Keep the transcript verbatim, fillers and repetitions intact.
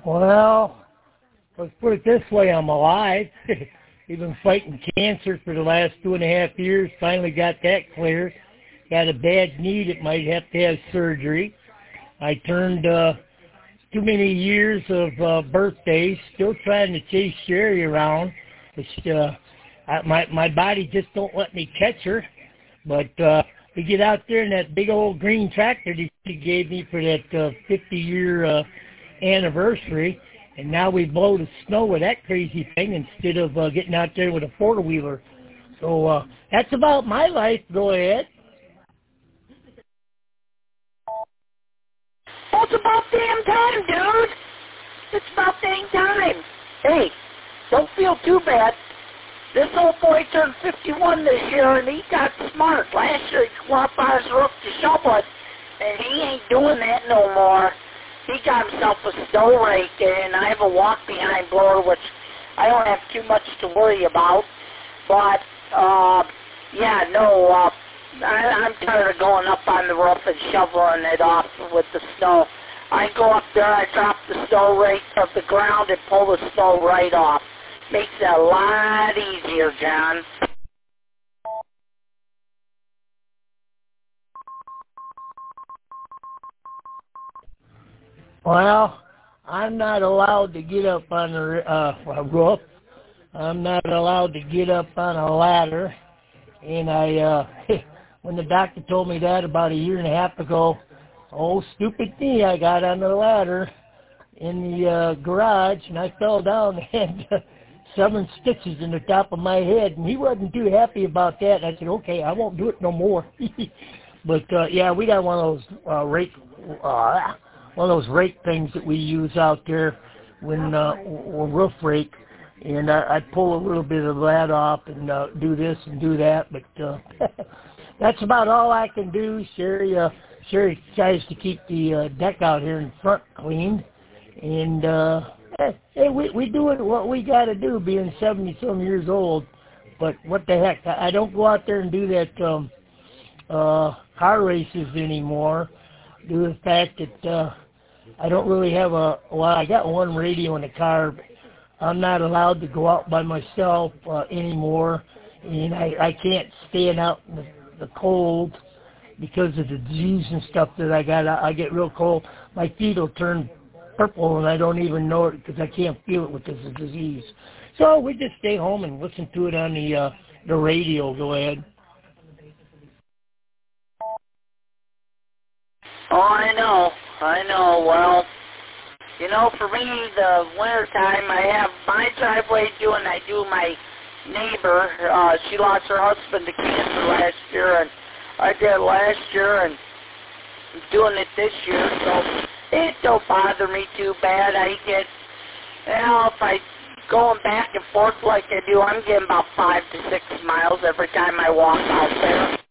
Well, let's put it this way, I'm alive. We've been fighting cancer for the last two and a half years. Finally got that clear. Got a bad knee that might have to have surgery. I turned uh, too many years of uh, birthdays, still trying to chase Sherry around. It's, uh, I, my, my body just don't let me catch her. But uh, we get out there in that big old green tractor that she gave me for that uh, fifty-year uh, anniversary, and now we blow the snow with that crazy thing instead of uh, getting out there with a four-wheeler. So uh, that's about my life. Go ahead. Well, it's about damn time, dude. It's about dang time. Hey, don't feel too bad. This old boy turned fifty-one this year, and he got smart. Last year, he went up on his roof to shovel it, and he ain't doing that no more. He got himself a snow rake, and I have a walk-behind blower, which I don't have too much to worry about. But, uh, yeah, no, uh, I, I'm tired of going up on the roof and shoveling it off with the snow. I go up there, I drop the snow rake of the ground and pull the snow right off. Makes it a lot easier, John. Well, I'm not allowed to get up on the uh, roof. I'm not allowed to get up on a ladder. And I, uh, when the doctor told me that about a year and a half ago, oh, stupid me, I got on the ladder in the uh, garage, and I fell down and had seven stitches in the top of my head, and he wasn't too happy about that. And I said, okay, I won't do it no more. But, uh, yeah, we got one of those uh, rake, uh, one of those rake things that we use out there when, uh, or roof rake, and I, I pull a little bit of that off and uh, do this and do that, but uh, that's about all I can do. Sherry, uh, Sherry tries to keep the uh, deck out here in front cleaned, and uh, hey, we we do it what we got to do, being seventy some years old. But what the heck? I, I don't go out there and do that um, uh, car races anymore. Due to the fact that uh, I don't really have a well, I got one radio in the car. But I'm not allowed to go out by myself uh, anymore, and I, I can't stand out in the, the cold because of the disease and stuff that I got. I, I get real cold. My feet will turn purple, and I don't even know it because I can't feel it with this disease. So we just stay home and listen to it on the uh, the radio. Go ahead. Oh, I know. I know. Well, you know, for me, the winter time, I have my driveway due, and I do my neighbor. Uh, she lost her husband to cancer last year, and I did it last year, and I'm doing it this year, so it don't bother me too bad. I get, you know, if I going back and forth like I do, I'm getting about five to six miles every time I walk out there.